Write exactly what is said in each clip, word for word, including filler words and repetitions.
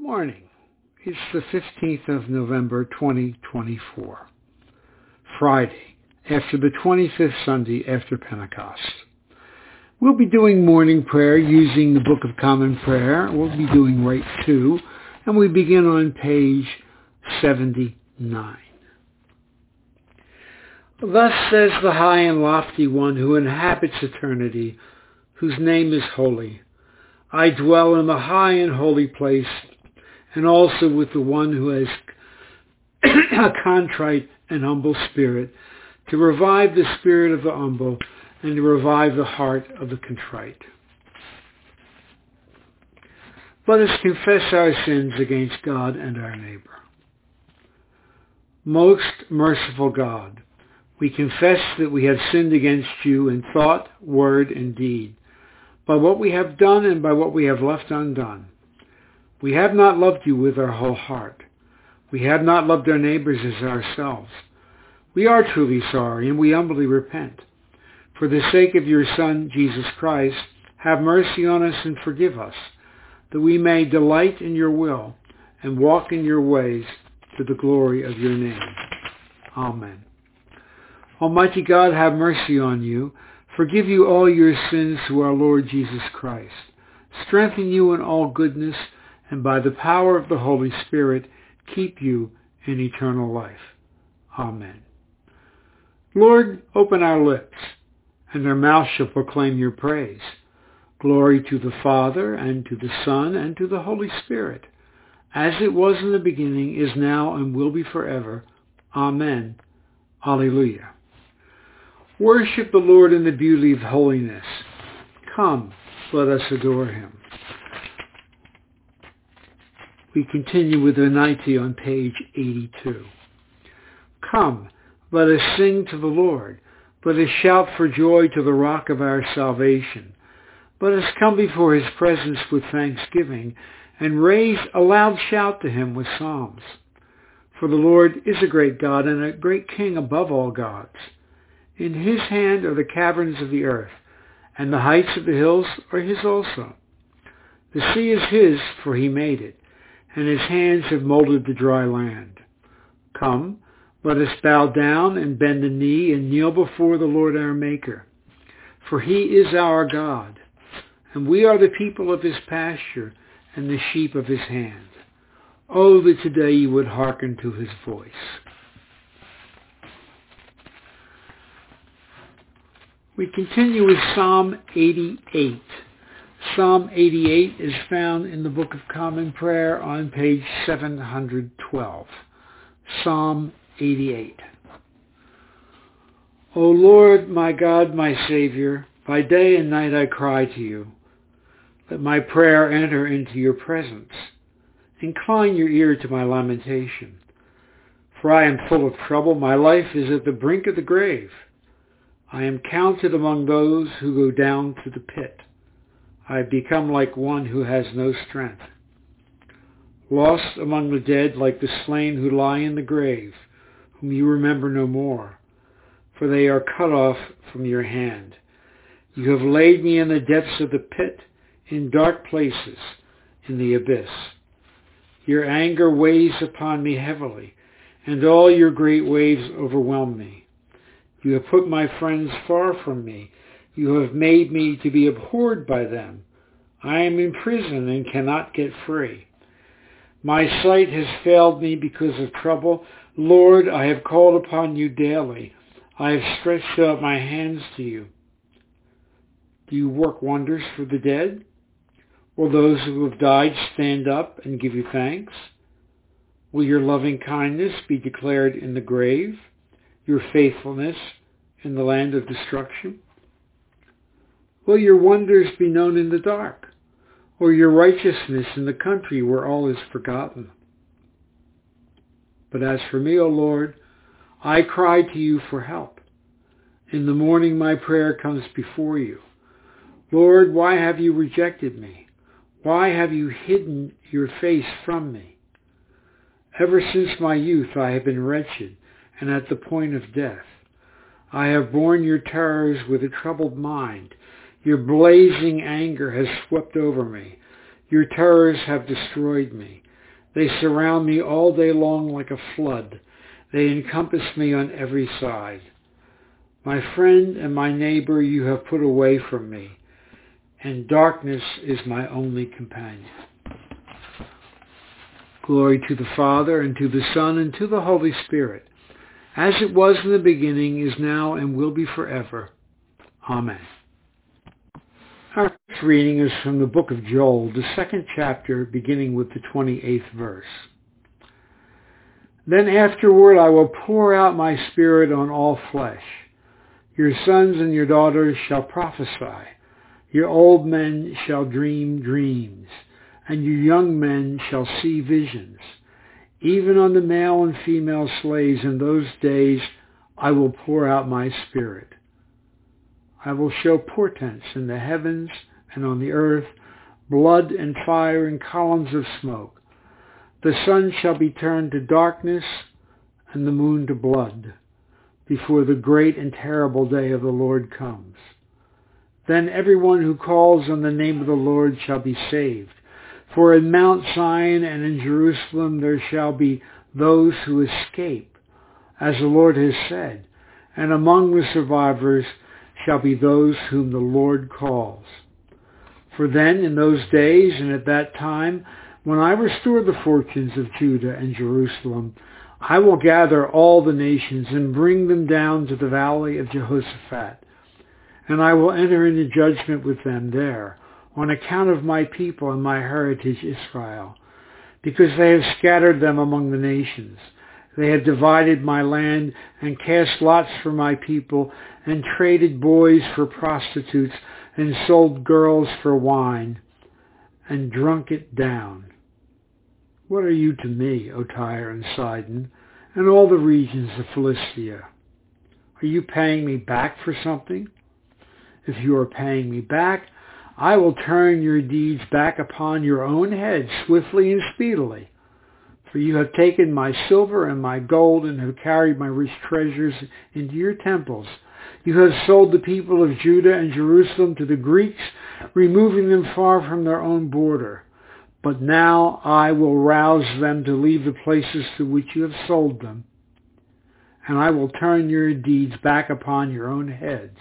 Good morning. It's the fifteenth of November, twenty twenty-four. Friday, after the twenty-fifth Sunday after Pentecost. We'll be doing morning prayer using the Book of Common Prayer. We'll be doing Rite two, and we begin on page seventy-nine. Thus says the high and lofty one who inhabits eternity, whose name is holy. I dwell in the high and holy place, and also with the one who has a contrite and humble spirit, to revive the spirit of the humble and to revive the heart of the contrite. Let us confess our sins against God and our neighbor. Most merciful God, we confess that we have sinned against you in thought, word, and deed, by what we have done and by what we have left undone. We have not loved you with our whole heart. We have not loved our neighbors as ourselves. We are truly sorry, and we humbly repent. For the sake of your Son, Jesus Christ, have mercy on us and forgive us, that we may delight in your will and walk in your ways to the glory of your name. Amen. Almighty God, have mercy on you, forgive you all your sins through our Lord Jesus Christ, strengthen you in all goodness, and by the power of the Holy Spirit, keep you in eternal life. Amen. Lord, open our lips, and our mouth shall proclaim your praise. Glory to the Father, and to the Son, and to the Holy Spirit, as it was in the beginning, is now, and will be forever. Amen. Alleluia. Worship the Lord in the beauty of holiness. Come, let us adore him. We continue with the ninety on page eighty-two. Come, let us sing to the Lord. Let us shout for joy to the rock of our salvation. Let us come before his presence with thanksgiving and raise a loud shout to him with psalms. For the Lord is a great God and a great King above all gods. In his hand are the caverns of the earth, and the heights of the hills are his also. The sea is his, for he made it, and his hands have molded the dry land. Come, let us bow down and bend the knee and kneel before the Lord our Maker. For he is our God, and we are the people of his pasture and the sheep of his hand. Oh, that today you would hearken to his voice. We continue with Psalm eighty-eight. Psalm eighty-eight is found in the Book of Common Prayer on page seven hundred twelve. Psalm eighty-eight. O Lord, my God, my Savior, by day and night I cry to you. Let my prayer enter into your presence. Incline your ear to my lamentation. For I am full of trouble. My life is at the brink of the grave. I am counted among those who go down to the pit. I have become like one who has no strength. Lost among the dead like the slain who lie in the grave, whom you remember no more, for they are cut off from your hand. You have laid me in the depths of the pit, in dark places, in the abyss. Your anger weighs upon me heavily, and all your great waves overwhelm me. You have put my friends far from me. You have made me to be abhorred by them. I am in prison and cannot get free. My sight has failed me because of trouble. Lord, I have called upon you daily. I have stretched out my hands to you. Do you work wonders for the dead? Will those who have died stand up and give you thanks? Will your loving kindness be declared in the grave, your faithfulness in the land of destruction? Will your wonders be known in the dark, or your righteousness in the country where all is forgotten? But as for me, O Lord, I cry to you for help. In the morning my prayer comes before you. Lord, why have you rejected me? Why have you hidden your face from me? Ever since my youth I have been wretched and at the point of death. I have borne your terrors with a troubled mind. Your blazing anger has swept over me. Your terrors have destroyed me. They surround me all day long like a flood. They encompass me on every side. My friend and my neighbor you have put away from me, and darkness is my only companion. Glory to the Father, and to the Son, and to the Holy Spirit, as it was in the beginning, is now, and will be forever. Amen. Our next reading is from the book of Joel, the second chapter, beginning with the twenty-eighth verse. Then afterward I will pour out my Spirit on all flesh. Your sons and your daughters shall prophesy. Your old men shall dream dreams, and your young men shall see visions. Even on the male and female slaves in those days I will pour out my Spirit. I will show portents in the heavens and on the earth, blood and fire and columns of smoke. The sun shall be turned to darkness and the moon to blood before the great and terrible day of the Lord comes. Then everyone who calls on the name of the Lord shall be saved. For in Mount Zion and in Jerusalem there shall be those who escape, as the Lord has said, and among the survivors shall be those whom the Lord calls. For then, in those days and at that time, when I restore the fortunes of Judah and Jerusalem, I will gather all the nations and bring them down to the valley of Jehoshaphat, and I will enter into judgment with them there, on account of my people and my heritage Israel, because they have scattered them among the nations. They have divided my land and cast lots for my people and traded boys for prostitutes and sold girls for wine and drunk it down. What are you to me, O Tyre and Sidon, and all the regions of Philistia? Are you paying me back for something? If you are paying me back, I will turn your deeds back upon your own head swiftly and speedily. For you have taken my silver and my gold and have carried my rich treasures into your temples. You have sold the people of Judah and Jerusalem to the Greeks, removing them far from their own border. But now I will rouse them to leave the places to which you have sold them, and I will turn your deeds back upon your own heads.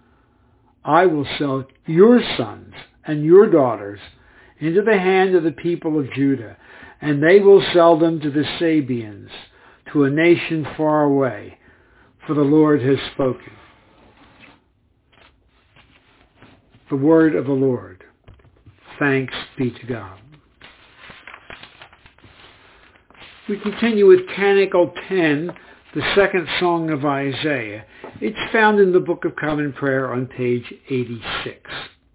I will sell your sons and your daughters into the hand of the people of Judah, and they will sell them to the Sabeans, to a nation far away, for the Lord has spoken. The word of the Lord. Thanks be to God. We continue with Canticle ten, the second song of Isaiah. It's found in the Book of Common Prayer on page eighty-six.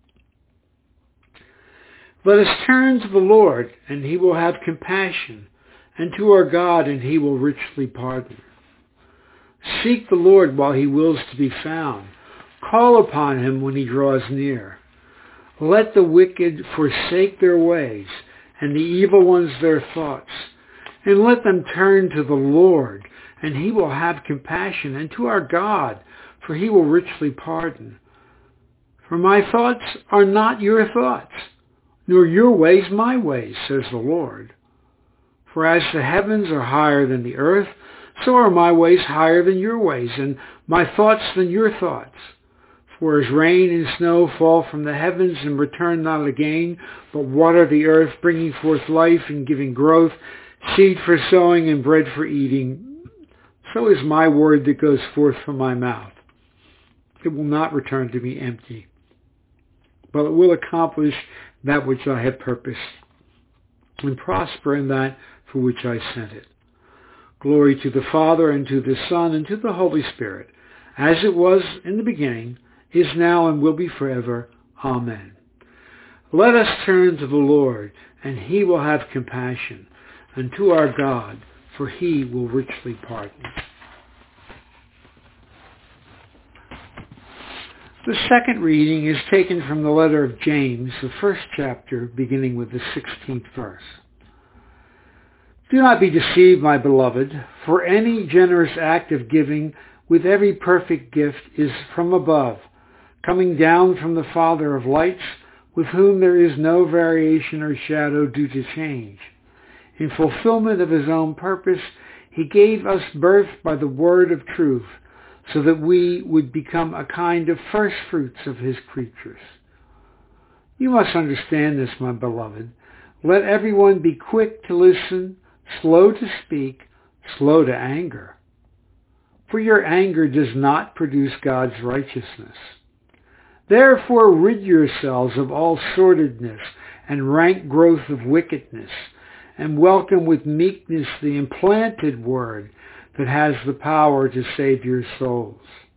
Let us turn to the Lord, and he will have compassion, and to our God, and he will richly pardon. Seek the Lord while he wills to be found. Call upon him when he draws near. Let the wicked forsake their ways, and the evil ones their thoughts, and let them turn to the Lord, and he will have compassion, and to our God, for he will richly pardon. For my thoughts are not your thoughts, nor your ways my ways, says the Lord. For as the heavens are higher than the earth, so are my ways higher than your ways, and my thoughts than your thoughts. For as rain and snow fall from the heavens and return not again, but water the earth, bringing forth life and giving growth, seed for sowing and bread for eating, so is my word that goes forth from my mouth. It will not return to me empty, but it will accomplish that which I have purposed, and prosper in that for which I sent it. Glory to the Father, and to the Son, and to the Holy Spirit, as it was in the beginning, is now, and will be forever. Amen. Let us turn to the Lord, and he will have compassion, and to our God, for he will richly pardon. The second reading is taken from the letter of James, the first chapter, beginning with the sixteenth verse. Do not be deceived, my beloved, for any generous act of giving with every perfect gift is from above, coming down from the Father of lights, with whom there is no variation or shadow due to change. In fulfillment of his own purpose, he gave us birth by the word of truth, so that we would become a kind of first fruits of his creatures. You must understand this, my beloved. Let everyone be quick to listen, slow to speak, slow to anger. For your anger does not produce God's righteousness. Therefore rid yourselves of all sordidness and rank growth of wickedness, and welcome with meekness the implanted word that has the power to save your souls.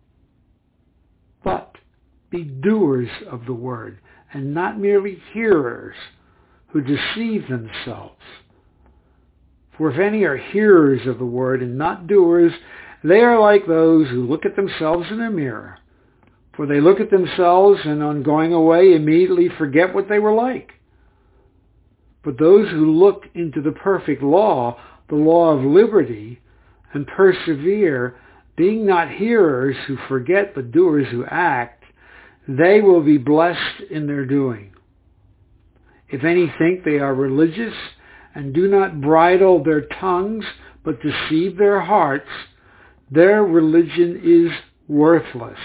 But be doers of the word, and not merely hearers who deceive themselves. For if any are hearers of the word and not doers, they are like those who look at themselves in a mirror. For they look at themselves and on going away immediately forget what they were like. But those who look into the perfect law, the law of liberty, and persevere, being not hearers who forget but doers who act, they will be blessed in their doing. If any think they are religious and do not bridle their tongues but deceive their hearts, their religion is worthless.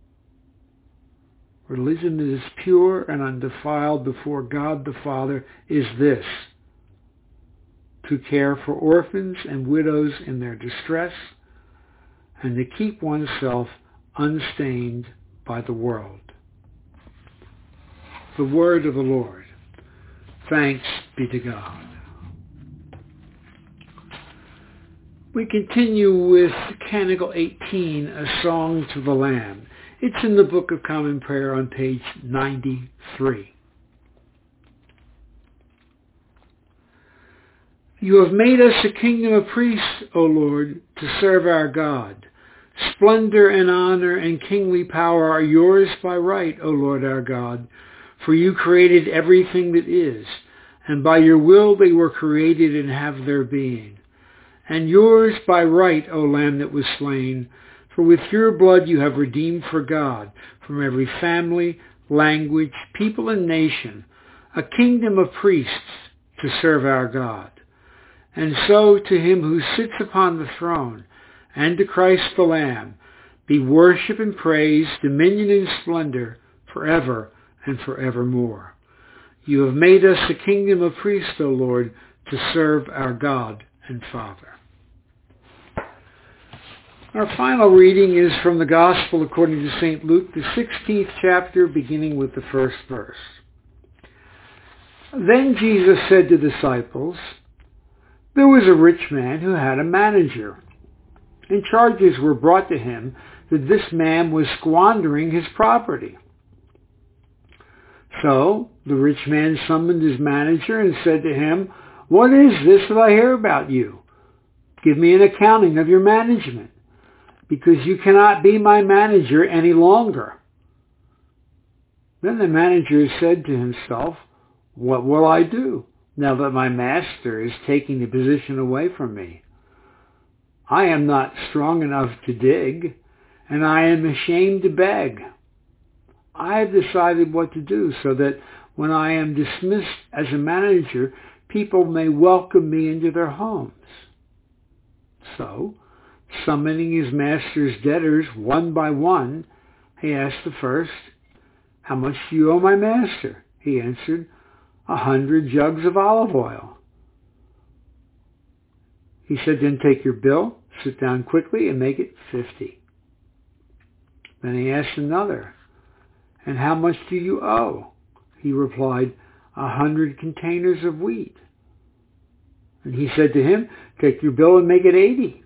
Religion that is pure and undefiled before God the Father is this: to care for orphans and widows in their distress, and to keep oneself unstained by the world. The word of the Lord. Thanks be to God. We continue with Canticle eighteen, A Song to the Lamb. It's in the Book of Common Prayer on page ninety-three. You have made us a kingdom of priests, O Lord, to serve our God. Splendor and honor and kingly power are yours by right, O Lord our God, for you created everything that is, and by your will they were created and have their being. And yours by right, O Lamb that was slain, for with your blood you have redeemed for God from every family, language, people, and nation, a kingdom of priests to serve our God. And so to him who sits upon the throne, and to Christ the Lamb, be worship and praise, dominion and splendor, forever and forevermore. You have made us a kingdom of priests, O Lord, to serve our God and Father. Our final reading is from the Gospel according to Saint Luke, the sixteenth chapter, beginning with the first verse. Then Jesus said to the disciples, there was a rich man who had a manager, and charges were brought to him that this man was squandering his property. So the rich man summoned his manager and said to him, what is this that I hear about you? Give me an accounting of your management, because you cannot be my manager any longer. Then the manager said to himself, what will I do now that my master is taking the position away from me? I am not strong enough to dig, and I am ashamed to beg. I have decided what to do so that when I am dismissed as a manager, people may welcome me into their homes. So, summoning his master's debtors one by one, he asked the first, how much do you owe my master? He answered, a hundred jugs of olive oil. He said, then take your bill, sit down quickly, and make it fifty. Then he asked another, and how much do you owe? He replied, a hundred containers of wheat. And he said to him, take your bill and make it eighty.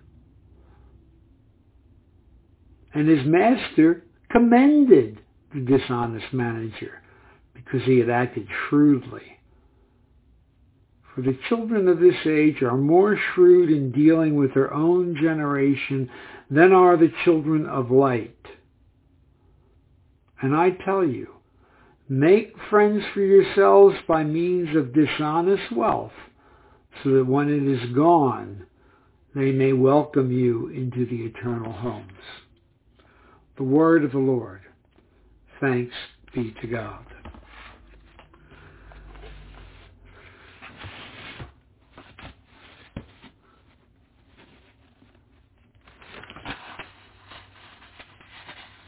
And his master commended the dishonest manager because he had acted shrewdly. For the children of this age are more shrewd in dealing with their own generation than are the children of light. And I tell you, make friends for yourselves by means of dishonest wealth, so that when it is gone, they may welcome you into the eternal homes. The word of the Lord. Thanks be to God.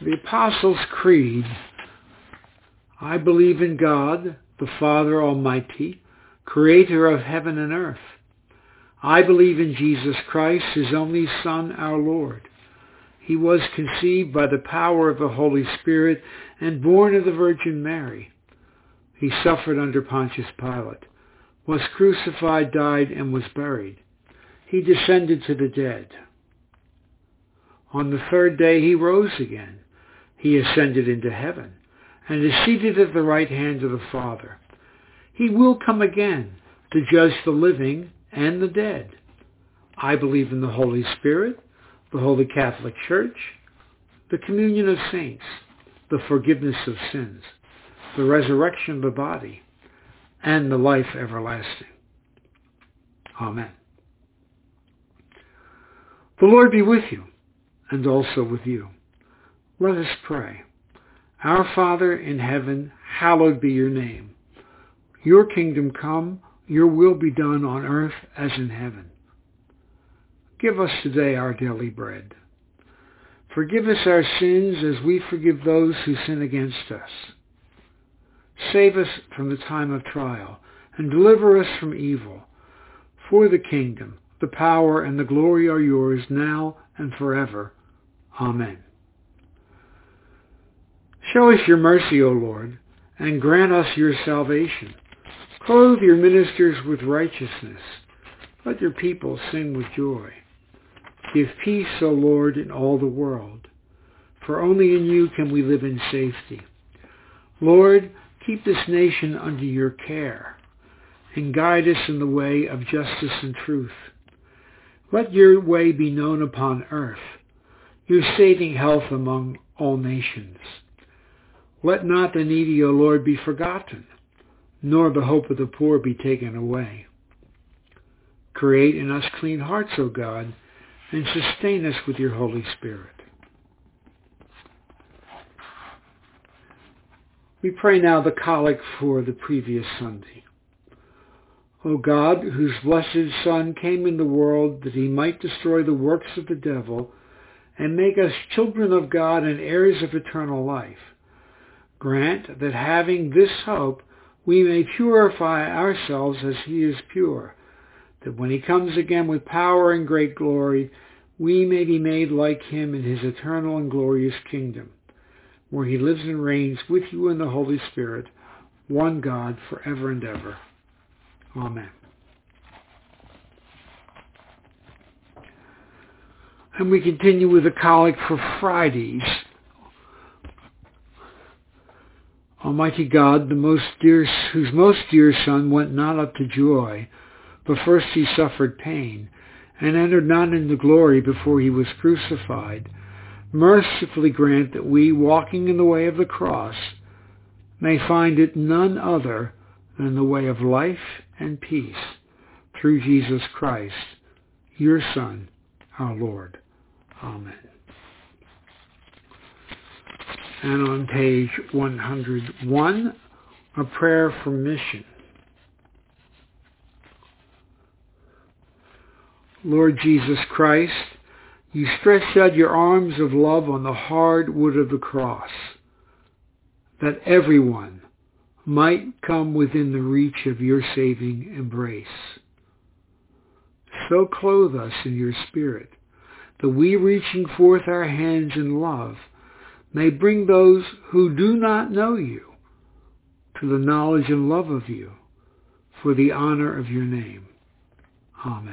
The Apostles' Creed. I believe in God, the Father Almighty, creator of heaven and earth. I believe in Jesus Christ, his only Son, our Lord. He was conceived by the power of the Holy Spirit and born of the Virgin Mary. He suffered under Pontius Pilate, was crucified, died, and was buried. He descended to the dead. On the third day he rose again. He ascended into heaven and is seated at the right hand of the Father. He will come again to judge the living and the dead. I believe in the Holy Spirit, the Holy Catholic Church, the communion of saints, the forgiveness of sins, the resurrection of the body, and the life everlasting. Amen. The Lord be with you, and also with you. Let us pray. Our Father in heaven, hallowed be your name. Your kingdom come, your will be done on earth as in heaven. Give us today our daily bread. Forgive us our sins as we forgive those who sin against us. Save us from the time of trial, and deliver us from evil. For the kingdom, the power, and the glory are yours now and forever. Amen. Show us your mercy, O Lord, and grant us your salvation. Clothe your ministers with righteousness. Let your people sing with joy. Give peace, O Lord, in all the world, for only in you can we live in safety. Lord, keep this nation under your care, and guide us in the way of justice and truth. Let your way be known upon earth, your saving health among all nations. Let not the needy, O Lord, be forgotten, nor the hope of the poor be taken away. Create in us clean hearts, O God, and sustain us with your Holy Spirit. We pray now the collect for the previous Sunday. O God, whose blessed Son came in the world that he might destroy the works of the devil and make us children of God and heirs of eternal life, grant that having this hope we may purify ourselves as he is pure, that when he comes again with power and great glory, we may be made like him in his eternal and glorious kingdom, where he lives and reigns with you in the Holy Spirit, one God, forever and ever. Amen. And we continue with the collect for Fridays. Almighty God, the most dear, whose most dear Son went not up to joy, but first he suffered pain, and entered not into glory before he was crucified, mercifully grant that we, walking in the way of the cross, may find it none other than the way of life and peace, through Jesus Christ, your Son, our Lord. Amen. And on page one hundred one, a prayer for mission. Lord Jesus Christ, you stretched out your arms of love on the hard wood of the cross, that everyone might come within the reach of your saving embrace. So clothe us in your Spirit, that we, reaching forth our hands in love, may bring those who do not know you to the knowledge and love of you, for the honor of your name. Amen.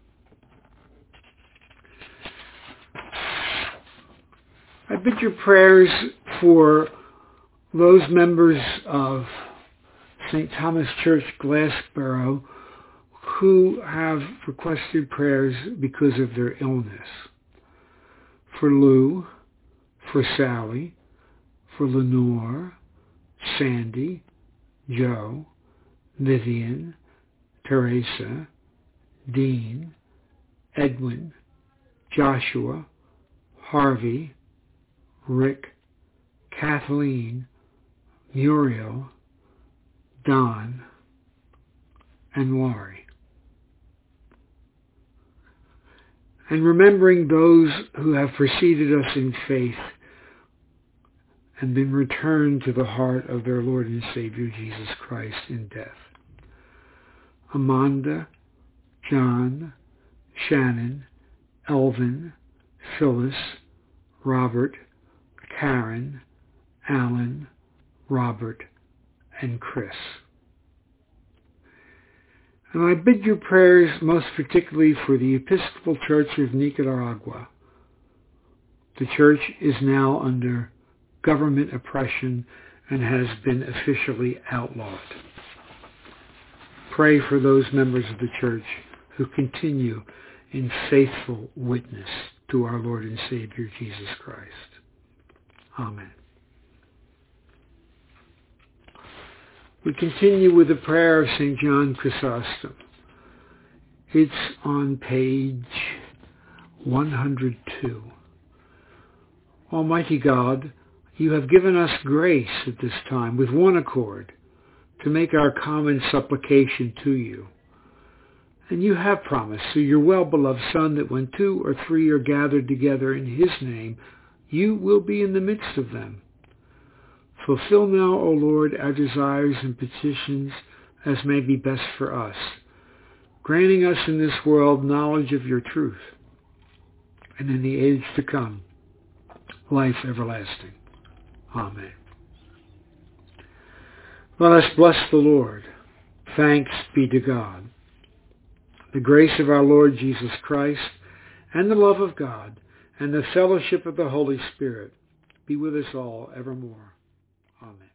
I bid your prayers for those members of Saint Thomas Church, Glassboro, who have requested prayers because of their illness. For Lou, for Sally, for Lenore, Sandy, Joe, Vivian, Teresa, Dean, Edwin, Joshua, Harvey, Rick, Kathleen, Muriel, Don, and Laurie. And remembering those who have preceded us in faith, and been returned to the heart of their Lord and Savior Jesus Christ in death. Amanda, John, Shannon, Elvin, Phyllis, Robert, Karen, Alan, Robert, and Chris. And I bid you prayers most particularly for the Episcopal Church of Nicaragua. The church is now under government oppression and has been officially outlawed. Pray for those members of the church who continue in faithful witness to our Lord and Savior Jesus Christ. Amen. We continue with the prayer of Saint John Chrysostom. It's on page one hundred two. Almighty God, you have given us grace at this time with one accord to make our common supplication to you. And you have promised through your well-beloved Son that when two or three are gathered together in his name, you will be in the midst of them. Fulfill now, O Lord, our desires and petitions as may be best for us, granting us in this world knowledge of your truth, and in the age to come, life everlasting. Amen. Let us bless the Lord. Thanks be to God. The grace of our Lord Jesus Christ, and the love of God, and the fellowship of the Holy Spirit be with us all evermore. Amen.